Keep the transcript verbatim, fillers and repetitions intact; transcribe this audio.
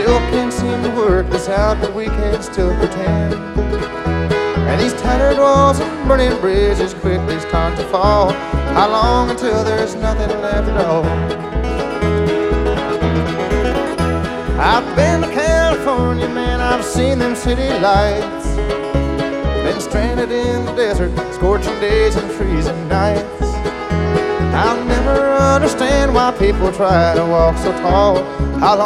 Still can't seem to work this out, but we can still pretend. And these tattered walls and burning bridges quickly start to fall. How long until there's nothing left at all? I've been to California, man, I've seen them city lights. Been stranded in the desert, scorching days and freezing nights. I'll never understand why people try to walk so tall. How long